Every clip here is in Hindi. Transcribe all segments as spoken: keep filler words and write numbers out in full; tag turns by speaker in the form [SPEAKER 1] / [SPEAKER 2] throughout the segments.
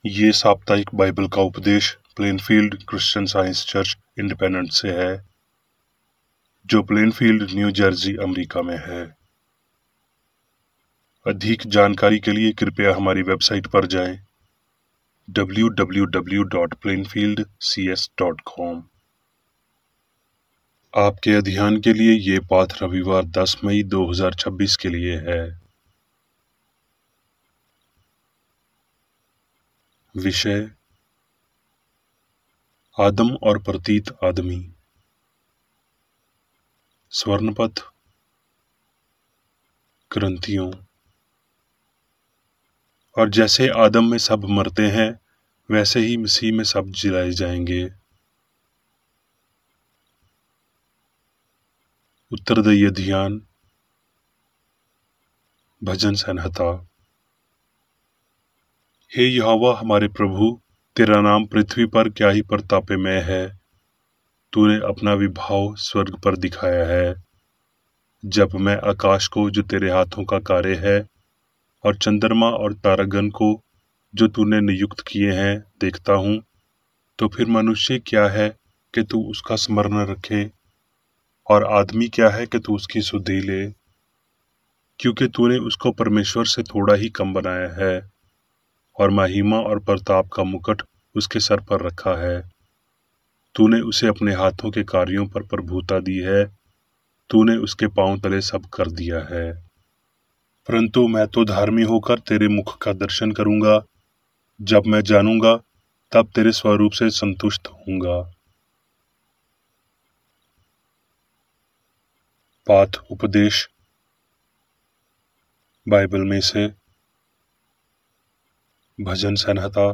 [SPEAKER 1] ये साप्ताहिक बाइबल का उपदेश Plainfield Christian Science Church Independent से है, जो प्लेनफील्ड न्यू जर्सी अमेरिका में है। अधिक जानकारी के लिए कृपया हमारी वेबसाइट पर जाएं W W W dot Plainfield C S dot com. आपके अध्ययन के लिए ये पाठ रविवार दस मई दो हज़ार छब्बीस के लिए है। विषय आदम और प्रतीत आदमी। स्वर्णपथ ग्रंथियों। और जैसे आदम में सब मरते हैं, वैसे ही मसीह में सब जिलाए जाएंगे। उत्तरदायी ध्यान। भजन संहिता। हे यहोवा हमारे प्रभु, तेरा नाम पृथ्वी पर क्या ही प्रतापमय है। तूने अपना विभाव स्वर्ग पर दिखाया है। जब मैं आकाश को जो तेरे हाथों का कार्य है और चंद्रमा और तारागण को जो तूने नियुक्त किए हैं देखता हूँ, तो फिर मनुष्य क्या है कि तू उसका स्मरण रखे, और आदमी क्या है कि तू उसकी सुधि ले, क्योंकि तूने उसको परमेश्वर से थोड़ा ही कम बनाया है और महिमा और प्रताप का मुकुट उसके सर पर रखा है। तूने उसे अपने हाथों के कार्यों पर प्रभुता दी है। तूने उसके पांव तले सब कर दिया है। परंतु मैं तो धर्मी होकर तेरे मुख का दर्शन करूंगा। जब मैं जानूंगा, तब तेरे स्वरूप से संतुष्ट होऊंगा। पाठ उपदेश बाइबल में से भजन संहिता।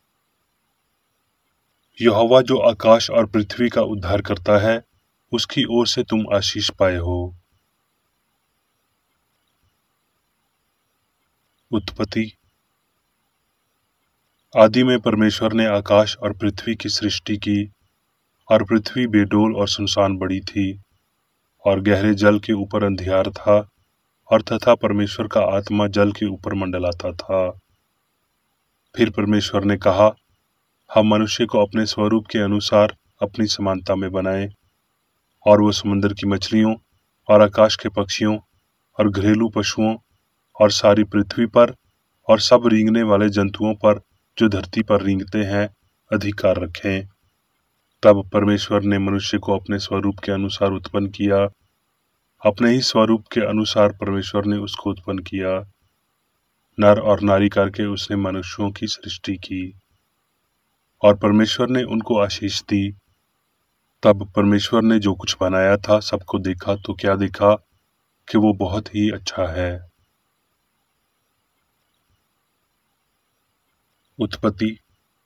[SPEAKER 1] यहोवा जो आकाश और पृथ्वी का उद्धार करता है, उसकी ओर से तुम आशीष पाए हो। उत्पत्ति। आदि में परमेश्वर ने आकाश और पृथ्वी की सृष्टि की, और पृथ्वी बेडोल और सुनसान बड़ी थी, और गहरे जल के ऊपर अंधियार था, और तथा परमेश्वर का आत्मा जल के ऊपर मंडलाता था। फिर परमेश्वर ने कहा, हम मनुष्य को अपने स्वरूप के अनुसार अपनी समानता में बनाएं, और वो समुद्र की मछलियों और आकाश के पक्षियों और घरेलू पशुओं और सारी पृथ्वी पर और सब रेंगने वाले जंतुओं पर जो धरती पर रेंगते हैं अधिकार रखें। तब परमेश्वर ने मनुष्य को अपने स्वरूप के अनुसार उत्पन्न किया। अपने ही स्वरूप के अनुसार परमेश्वर ने उसको उत्पन्न किया। नर और नारी करके उसने मनुष्यों की सृष्टि की, और परमेश्वर ने उनको आशीष दी। तब परमेश्वर ने जो कुछ बनाया था सबको देखा, तो क्या देखा कि वो बहुत ही अच्छा है। उत्पत्ति।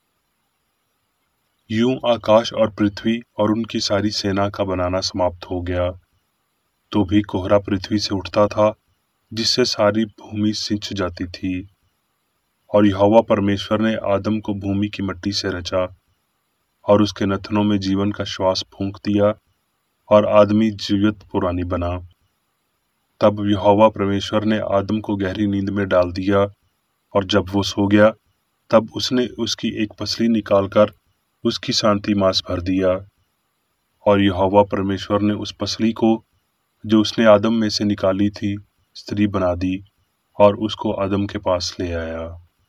[SPEAKER 1] यूं आकाश और पृथ्वी और उनकी सारी सेना का बनाना समाप्त हो गया, तो भी कोहरा पृथ्वी से उठता था, जिससे सारी भूमि सिंच जाती थी। और यहोवा परमेश्वर ने आदम को भूमि की मिट्टी से रचा, और उसके नथनों में जीवन का श्वास फूंक दिया, और आदमी जीवित पुरानी बना। तब यहोवा परमेश्वर ने आदम को गहरी नींद में डाल दिया, और जब वो सो गया, तब उसने उसकी एक पसली निकालकर उसकी सांति मांस भर दिया। और यहोवा परमेश्वर ने उस पसली को जो उसने आदम में से निकाली थी स्त्री बना दी, और उसको आदम के पास ले आया।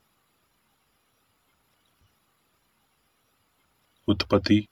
[SPEAKER 1] उत्पत्ति।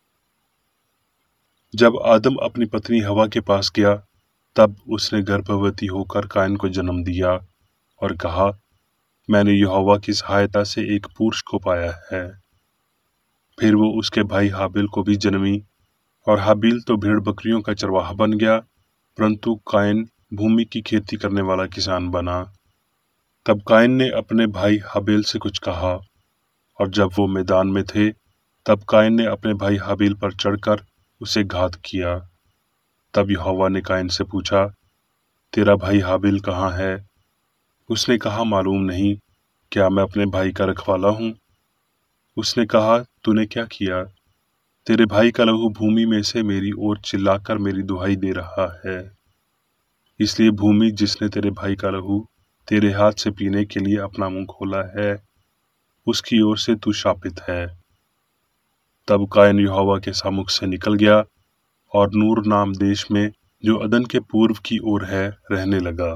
[SPEAKER 1] जब आदम अपनी पत्नी हवा के पास गया, तब उसने गर्भवती होकर कायन को जन्म दिया, और कहा, मैंने यहोवा की सहायता से एक पुरुष को पाया है। फिर वो उसके भाई हाबिल को भी जन्मी, और हाबिल तो भेड़ बकरियों का चरवाहा बन गया, परंतु कायन भूमि की खेती करने वाला किसान बना। तब कायन ने अपने भाई हाबिल से कुछ कहा, और जब वो मैदान में थे, तब कायन ने अपने भाई हाबिल पर चढ़कर उसे घात किया। तब यहोवा ने कायन से पूछा, तेरा भाई हाबिल कहाँ है? उसने कहा, मालूम नहीं, क्या मैं अपने भाई का रखवाला हूँ? उसने कहा, तूने क्या किया? तेरे भाई का लहू भूमि में से मेरी ओर चिल्लाकर मेरी दुहाई दे रहा है। इसलिए भूमि जिसने तेरे भाई का लहू तेरे हाथ से पीने के लिए अपना मुंह खोला है, उसकी ओर से तू शापित है। तब कायन यहोवा के सम्मुख से निकल गया और नूर नाम देश में, जो अदन के पूर्व की ओर है, रहने लगा।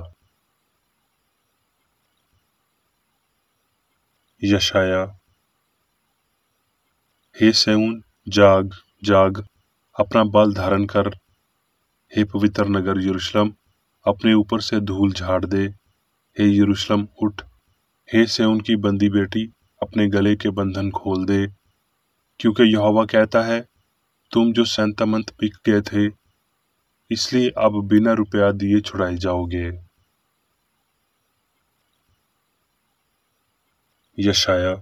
[SPEAKER 1] यशाया। हे सेऊन, जाग जाग, अपना बल धारण कर। हे पवित्र नगर यरूशलेम, अपने ऊपर से धूल झाड़ दे। हे यरूशलेम उठ, हे सेऊन की बंदी बेटी, अपने गले के बंधन खोल दे, क्योंकि यहोवा कहता है, तुम जो सैंतामंत बिक गए थे, इसलिए अब बिना रुपया दिए छुड़ाए जाओगे। यशाया।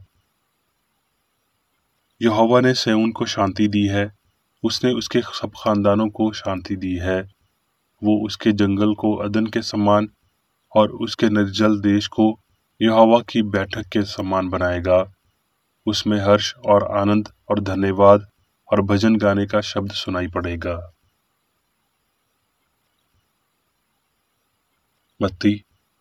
[SPEAKER 1] यहोवा ने सेऊन को शांति दी है, उसने उसके सब खानदानों को शांति दी है। वो उसके जंगल को अदन के समान और उसके निर्जल देश को यहोवा की बैठक के समान बनाएगा। उसमें हर्ष और आनंद और धन्यवाद और भजन गाने का शब्द सुनाई पड़ेगा। मत्ती।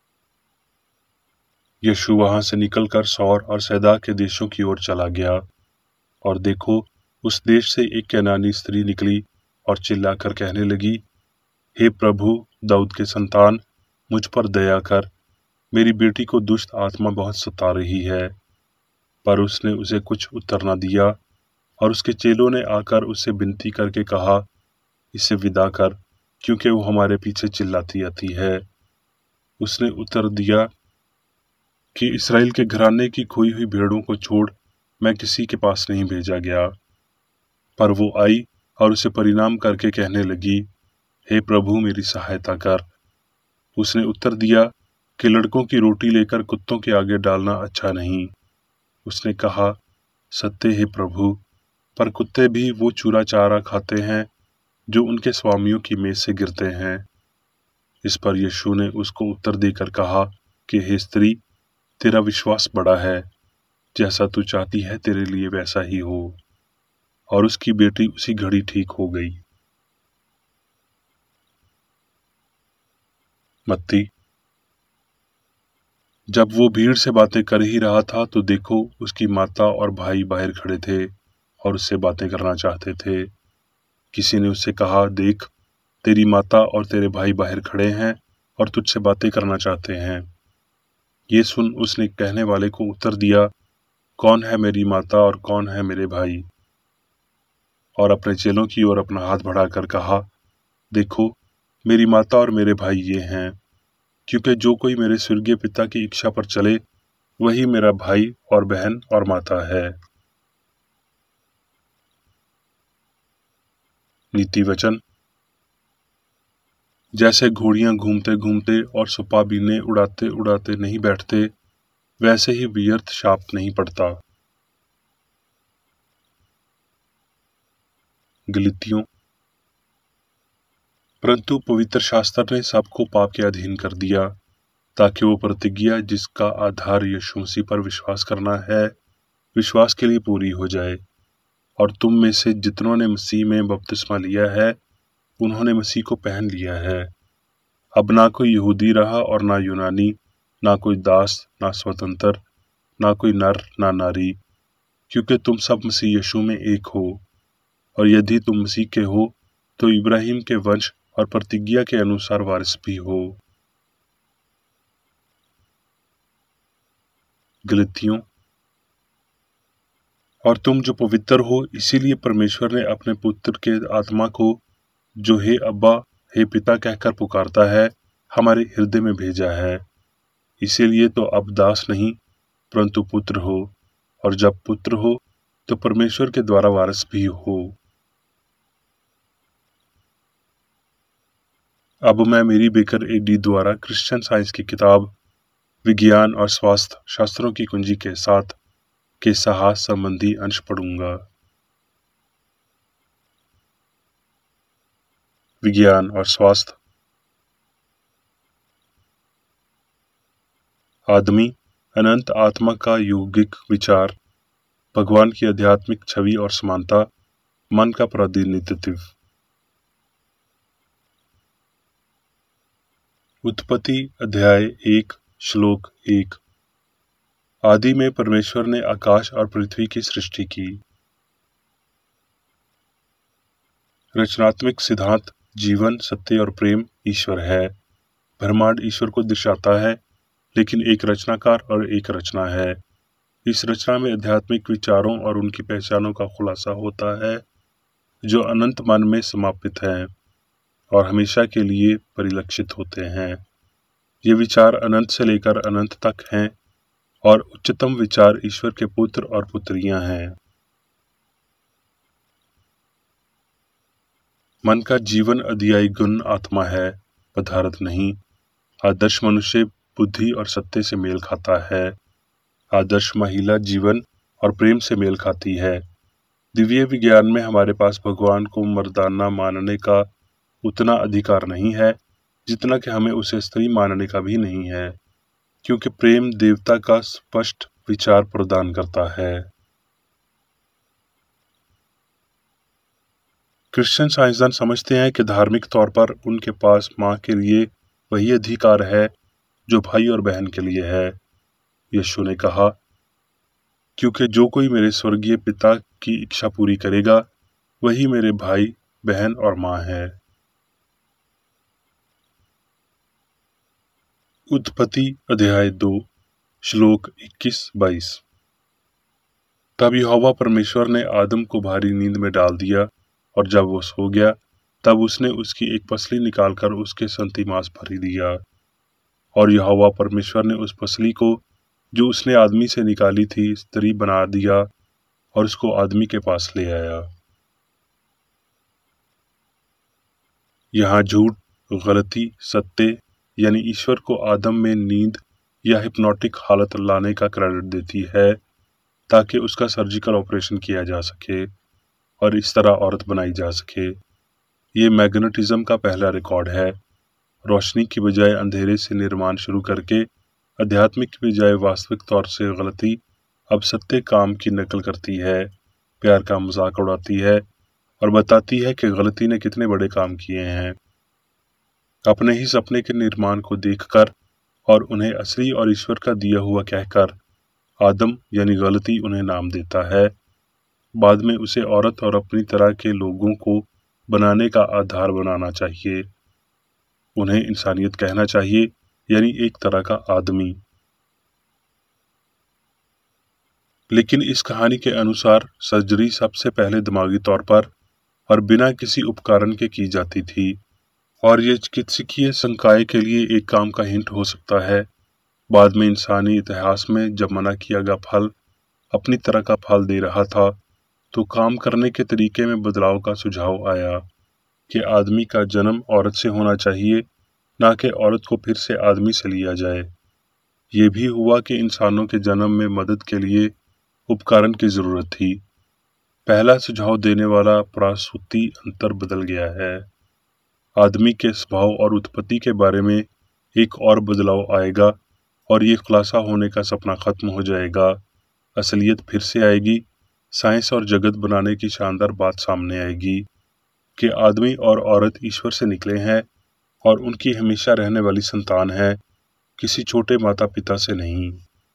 [SPEAKER 1] यीशु वहां से निकलकर सौर और सैदा के देशों की ओर चला गया, और देखो, उस देश से एक कैनानी स्त्री निकली और चिल्लाकर कहने लगी, हे प्रभु, दाऊद के संतान, मुझ पर दया कर, मेरी बेटी को दुष्ट आत्मा बहुत सता रही है। पर उसने उसे कुछ उत्तर न दिया, और उसके चेलों ने आकर उससे विनती करके कहा, इसे विदा कर, क्योंकि वो हमारे पीछे चिल्लाती आती है। उसने उत्तर दिया कि इस्राएल के घराने की खोई हुई भेड़ों को छोड़ मैं किसी के पास नहीं भेजा गया। पर वो आई और उसे परिणाम करके कहने लगी, हे प्रभु, मेरी सहायता कर। उसने उत्तर दिया कि लड़कों की रोटी लेकर कुत्तों के आगे डालना अच्छा नहीं। उसने कहा, सत्य है प्रभु, पर कुत्ते भी वो चूरा चारा खाते हैं जो उनके स्वामियों की मेज से गिरते हैं। इस पर यीशु ने उसको उत्तर देकर कहा कि हे स्त्री, तेरा विश्वास बड़ा है, जैसा तू चाहती है तेरे लिए वैसा ही हो। और उसकी बेटी उसी घड़ी ठीक हो गई। मत्ती। जब वो भीड़ से बातें कर ही रहा था तो देखो, उसकी माता और भाई बाहर खड़े थे और उससे बातें करना चाहते थे। किसी ने उससे कहा, देख, तेरी माता और तेरे भाई बाहर खड़े हैं और तुझसे बातें करना चाहते हैं। ये सुन उसने कहने वाले को उत्तर दिया, कौन है मेरी माता और कौन है मेरे भाई? और अपने चेलों की ओर अपना हाथ बढ़ाकर कहा, देखो, मेरी माता और मेरे भाई ये हैं, क्योंकि जो कोई मेरे स्वर्गीय पिता की इच्छा पर चले, वही मेरा भाई और बहन और माता है। नीति वचन। जैसे घोड़ियां घूमते घूमते और सुपा बीने उड़ाते उड़ाते नहीं बैठते, वैसे ही व्यर्थ शाप नहीं पड़ता। गलतियों। परंतु पवित्र शास्त्र ने सबको पाप के अधीन कर दिया, ताकि वो प्रतिज्ञा जिसका आधार यीशु मसीह पर विश्वास करना है, विश्वास के लिए पूरी हो जाए। और तुम में से जितनों ने मसीह में बपतिस्मा लिया है, उन्होंने मसीह को पहन लिया है। अब ना कोई यहूदी रहा और ना यूनानी, ना कोई दास ना स्वतंत्र, ना कोई नर ना नारी, क्योंकि तुम सब मसीह यीशु में एक हो। और यदि तुम मसीह के हो, तो इब्राहिम के वंश और प्रतिज्ञा के अनुसार वारिस भी हो। गलतियों। और तुम जो पवित्र हो, इसीलिए परमेश्वर ने अपने पुत्र के आत्मा को, जो हे अब्बा, हे पिता कहकर पुकारता है, हमारे हृदय में भेजा है। इसीलिए तो अब दास नहीं, परंतु पुत्र हो, और जब पुत्र हो तो परमेश्वर के द्वारा वारिस भी हो। अब मैं मेरी बेकर एडी द्वारा क्रिश्चियन साइंस की किताब विज्ञान और स्वास्थ्य शास्त्रों की कुंजी के साथ के साहस संबंधी अंश पढ़ूंगा। विज्ञान और स्वास्थ्य। आदमी अनंत आत्मा का यौगिक विचार, भगवान की आध्यात्मिक छवि और समानता, मन का प्रतिनिधित्व। उत्पत्ति अध्याय एक श्लोक एक। आदि में परमेश्वर ने आकाश और पृथ्वी की सृष्टि की। रचनात्मक सिद्धांत जीवन, सत्य और प्रेम ईश्वर है। ब्रह्मांड ईश्वर को दर्शाता है, लेकिन एक रचनाकार और एक रचना है। इस रचना में आध्यात्मिक विचारों और उनकी पहचानों का खुलासा होता है, जो अनंत मन में समापित हैं और हमेशा के लिए परिलक्षित होते हैं। ये विचार अनंत से लेकर अनंत तक हैं और उच्चतम विचार ईश्वर के पुत्र और पुत्रियां हैं। मन का जीवन अध्यायी गुण आत्मा है, पदार्थ नहीं। आदर्श मनुष्य बुद्धि और सत्य से मेल खाता है। आदर्श महिला जीवन और प्रेम से मेल खाती है। दिव्य विज्ञान में हमारे पास भगवान को मर्दाना मानने का उतना अधिकार नहीं है जितना कि हमें उसे स्त्री मानने का भी नहीं है, क्योंकि प्रेम देवता का स्पष्ट विचार प्रदान करता है। क्रिश्चियन साइंसदान समझते हैं कि धार्मिक तौर पर उनके पास माँ के लिए वही अधिकार है जो भाई और बहन के लिए है। यीशु ने कहा, क्योंकि जो कोई मेरे स्वर्गीय पिता की इच्छा पूरी करेगा वही मेरे भाई, बहन और माँ है। उत्पत्ति अध्याय दो श्लोक इक्कीस बाईस। तब यहोवा परमेश्वर ने आदम को भारी नींद में डाल दिया, और जब वो सो गया तब उसने उसकी एक पसली निकालकर उसके संति मांस भर दिया। और यहोवा परमेश्वर ने उस पसली को जो उसने आदमी से निकाली थी स्त्री बना दिया और उसको आदमी के पास ले आया। यहाँ झूठ, गलती, सत्य यानी ईश्वर को आदम में नींद या हिप्नोटिक हालत लाने का क्रेडिट देती है ताकि उसका सर्जिकल ऑपरेशन किया जा सके और इस तरह औरत बनाई जा सके। ये मैग्नेटिज्म का पहला रिकॉर्ड है। रोशनी की बजाय अंधेरे से निर्माण शुरू करके आध्यात्मिक की बजाय वास्तविक तौर से गलती अब सत्य काम की नकल करती है, प्यार का मजाक उड़ाती है और बताती है कि गलती ने कितने बड़े काम किए हैं। अपने ही सपने के निर्माण को देखकर और उन्हें असली और ईश्वर का दिया हुआ कहकर आदम यानी गलती उन्हें नाम देता है। बाद में उसे औरत और अपनी तरह के लोगों को बनाने का आधार बनाना चाहिए। उन्हें इंसानियत कहना चाहिए, यानी एक तरह का आदमी। लेकिन इस कहानी के अनुसार सर्जरी सबसे पहले दिमागी तौर पर और बिना किसी उपकरण के की जाती थी, और ये चिकित्सकीय संकाय के लिए एक काम का हिंट हो सकता है। बाद में इंसानी इतिहास में जब मना किया गया फल अपनी तरह का फल दे रहा था, तो काम करने के तरीके में बदलाव का सुझाव आया कि आदमी का जन्म औरत से होना चाहिए, ना कि औरत को फिर से आदमी से लिया जाए। ये भी हुआ कि इंसानों के जन्म में मदद के लिए उपकरण की जरूरत थी। पहला सुझाव देने वाला प्रसूति अंतर बदल गया है। आदमी के स्वभाव और उत्पत्ति के बारे में एक और बदलाव आएगा और ये खुलासा होने का सपना खत्म हो जाएगा। असलियत फिर से आएगी। साइंस और जगत बनाने की शानदार बात सामने आएगी कि आदमी और औरत ईश्वर से निकले हैं और उनकी हमेशा रहने वाली संतान है, किसी छोटे माता पिता से नहीं।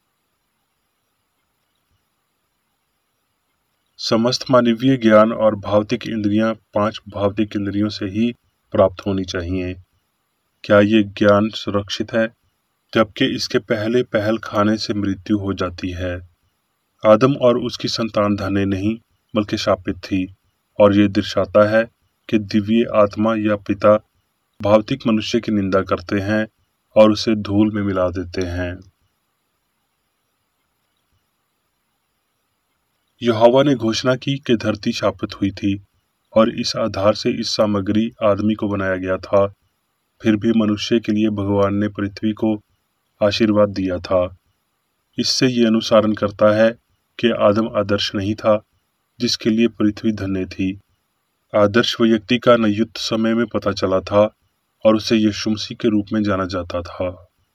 [SPEAKER 1] समस्त मानवीय ज्ञान और भौतिक इंद्रियां पांच भौतिक इंद्रियों से ही प्राप्त होनी चाहिए। क्या ये ज्ञान सुरक्षित है? जबकि इसके पहले पहल खाने से मृत्यु हो जाती है। आदम और उसकी संतान धन्य नहीं बल्कि शापित थी, और ये दर्शाता है कि दिव्य आत्मा या पिता भौतिक मनुष्य की निंदा करते हैं और उसे धूल में मिला देते हैं। यहोवा ने घोषणा की कि धरती शापित हुई थी और इस आधार से इस सामग्री आदमी को बनाया गया था। फिर भी मनुष्य के लिए भगवान ने पृथ्वी को आशीर्वाद दिया था। इससे ये अनुसरण करता है कि आदम आदर्श नहीं था जिसके लिए पृथ्वी धन्य थी। आदर्श व्यक्ति का नियुक्त समय में पता चला था और उसे यीशु मसीह के रूप में जाना जाता था।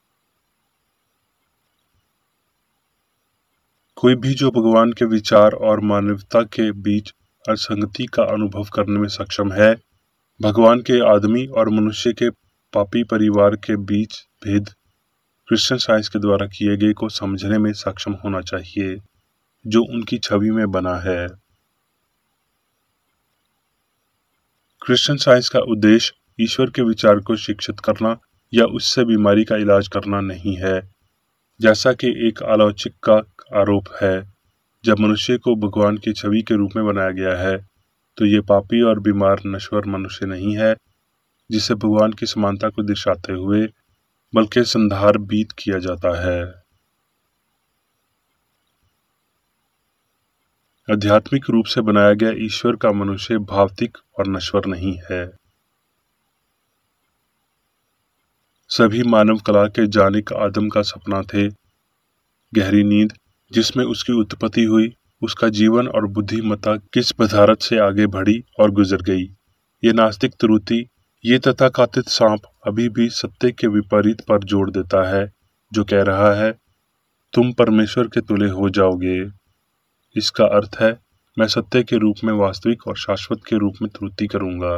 [SPEAKER 1] कोई भी जो भगवान के विचार और मानवता के बीच असंगति का अनुभव करने में सक्षम है, भगवान के आदमी और मनुष्य के पापी परिवार के बीच भेद क्रिश्चियन साइंस के द्वारा किए गए को समझने में सक्षम होना चाहिए, जो उनकी छवि में बना है। क्रिश्चियन साइंस का उद्देश्य ईश्वर के विचार को शिक्षित करना या उससे बीमारी का इलाज करना नहीं है, जैसा कि एक आलोचक का आरोप है। जब मनुष्य को भगवान की छवि के रूप में बनाया गया है, तो ये पापी और बीमार नश्वर मनुष्य नहीं है जिसे भगवान की समानता को दर्शाते हुए बल्कि संदर्भित किया जाता है। आध्यात्मिक रूप से बनाया गया ईश्वर का मनुष्य भौतिक और नश्वर नहीं है। सभी मानव कला के जानिक आदम का सपना थे। गहरी नींद जिसमें उसकी उत्पत्ति हुई, उसका जीवन और बुद्धिमत्ता किस पदार्थ से आगे बढ़ी और गुजर गई। ये नास्तिक त्रुटि, ये तथाकथित सांप अभी भी सत्य के विपरीत पर जोर देता है, जो कह रहा है तुम परमेश्वर के तुल्य हो जाओगे। इसका अर्थ है मैं सत्य के रूप में वास्तविक और शाश्वत के रूप में त्रुटि करूंगा।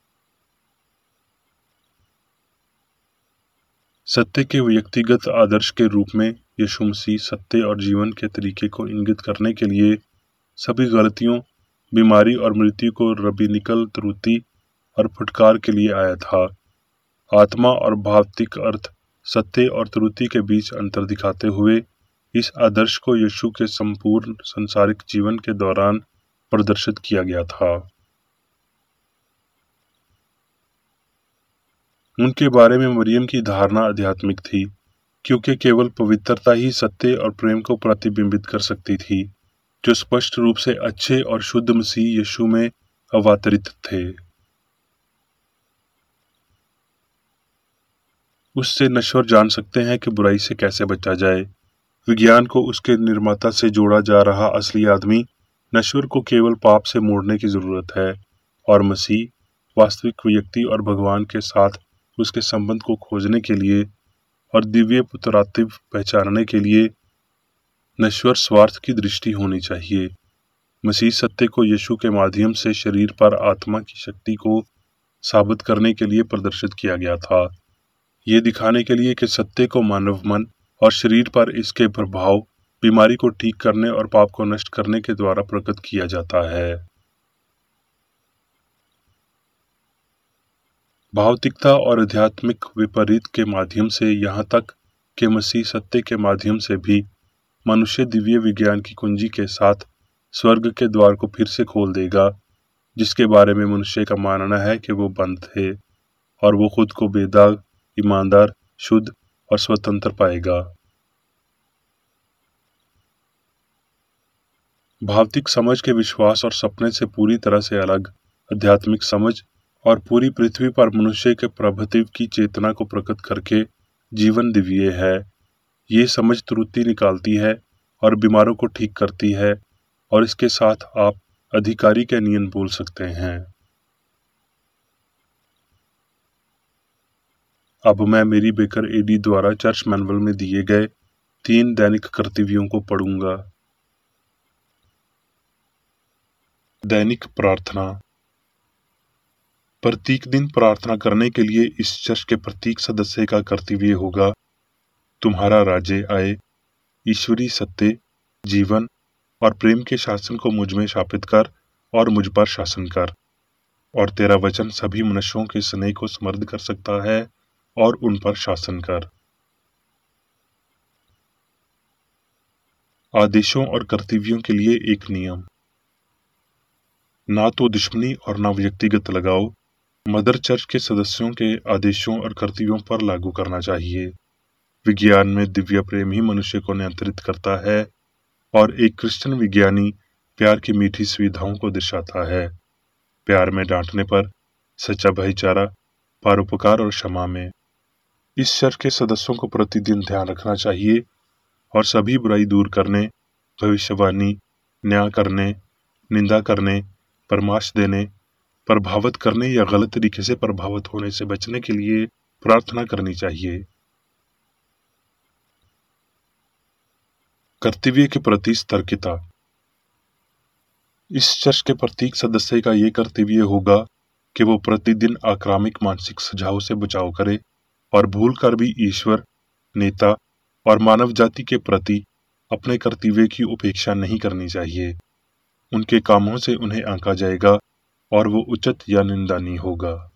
[SPEAKER 1] सत्य के व्यक्तिगत आदर्श के रूप में यीशु मसीह सत्य और जीवन के तरीके को इंगित करने के लिए सभी गलतियों, बीमारी और मृत्यु को रबिनिकल त्रुटि और फुटकार के लिए आया था। आत्मा और भौतिक अर्थ, सत्य और त्रुटि के बीच अंतर दिखाते हुए इस आदर्श को यीशु के संपूर्ण संसारिक जीवन के दौरान प्रदर्शित किया गया था। उनके बारे में मरियम की धारणा आध्यात्मिक थी, क्योंकि केवल पवित्रता ही सत्य और प्रेम को प्रतिबिंबित कर सकती थी, जो स्पष्ट रूप से अच्छे और शुद्ध मसीह यीशु में अवतरित थे। उससे नश्वर जान सकते हैं कि बुराई से कैसे बचा जाए। विज्ञान को उसके निर्माता से जोड़ा जा रहा असली आदमी नश्वर को केवल पाप से मोड़ने की जरूरत है, और मसीह वास्तविक व्यक्ति और भगवान के साथ उसके संबंध को खोजने के लिए और दिव्य पुत्रात्व पहचानने के लिए नश्वर स्वार्थ की दृष्टि होनी चाहिए। मसीह सत्य को यीशु के माध्यम से शरीर पर आत्मा की शक्ति को साबित करने के लिए प्रदर्शित किया गया था, ये दिखाने के लिए कि सत्य को मानव मन और शरीर पर इसके प्रभाव बीमारी को ठीक करने और पाप को नष्ट करने के द्वारा प्रकट किया जाता है। भौतिकता और आध्यात्मिक विपरीत के माध्यम से यहाँ तक कि मसीह सत्य के माध्यम से भी मनुष्य दिव्य विज्ञान की कुंजी के साथ स्वर्ग के द्वार को फिर से खोल देगा, जिसके बारे में मनुष्य का मानना है कि वो बंद थे और वो खुद को बेदाग, ईमानदार, शुद्ध और स्वतंत्र पाएगा। भौतिक समझ के विश्वास और सपने से पूरी तरह से अलग आध्यात्मिक समझ और पूरी पृथ्वी पर मनुष्य के प्रभुत्व की चेतना को प्रकट करके जीवन दिव्य है। ये समझ त्रुटि निकालती है और बीमारों को ठीक करती है, और इसके साथ आप अधिकारी के नियम बोल सकते हैं। अब मैं मेरी बेकर एडी द्वारा चर्च मैनुअल में दिए गए तीन दैनिक कर्तव्यों को पढ़ूंगा। दैनिक प्रार्थना। प्रत्येक दिन प्रार्थना करने के लिए इस चर्च के प्रत्येक सदस्य का कर्तव्य होगा, तुम्हारा राज्य आए, ईश्वरीय सत्य, जीवन और प्रेम के शासन को मुझ में स्थापित कर और मुझ पर शासन कर, और तेरा वचन सभी मनुष्यों के स्नेह को समृद्ध कर सकता है और उन पर शासन कर। आदेशों और कर्तव्यों के लिए एक नियम। ना तो दुश्मनी और ना व्यक्तिगत लगाओ। मदर चर्च के सदस्यों के आदेशों और कर्तव्यों पर लागू करना चाहिए। विज्ञान में दिव्य प्रेम ही मनुष्य को नियंत्रित करता है, और एक क्रिश्चियन विज्ञानी प्यार की मीठी सुविधाओं को दर्शाता है। प्यार में डांटने पर, सच्चा भाईचारा, परोपकार और क्षमा में। इस चर्च के सदस्यों को प्रतिदिन ध्यान रखना चाहिए और सभी बुराई दूर करने, भविष्यवाणी, न्याय करने, निंदा करने, परामर्श देने, प्रभावित करने या गलत तरीके से प्रभावित होने से बचने के लिए प्रार्थना करनी चाहिए। कर्तव्य के प्रति सतर्कता। इस चर्च के प्रत्येक सदस्य का ये कर्तव्य होगा कि वो प्रतिदिन आक्रामक मानसिक सुझाव से बचाव करे और भूल कर भी ईश्वर नेता और मानव जाति के प्रति अपने कर्तव्य की उपेक्षा नहीं करनी चाहिए। उनके कामों से उन्हें आंका जाएगा और वो उचित या निंदनीय होगा।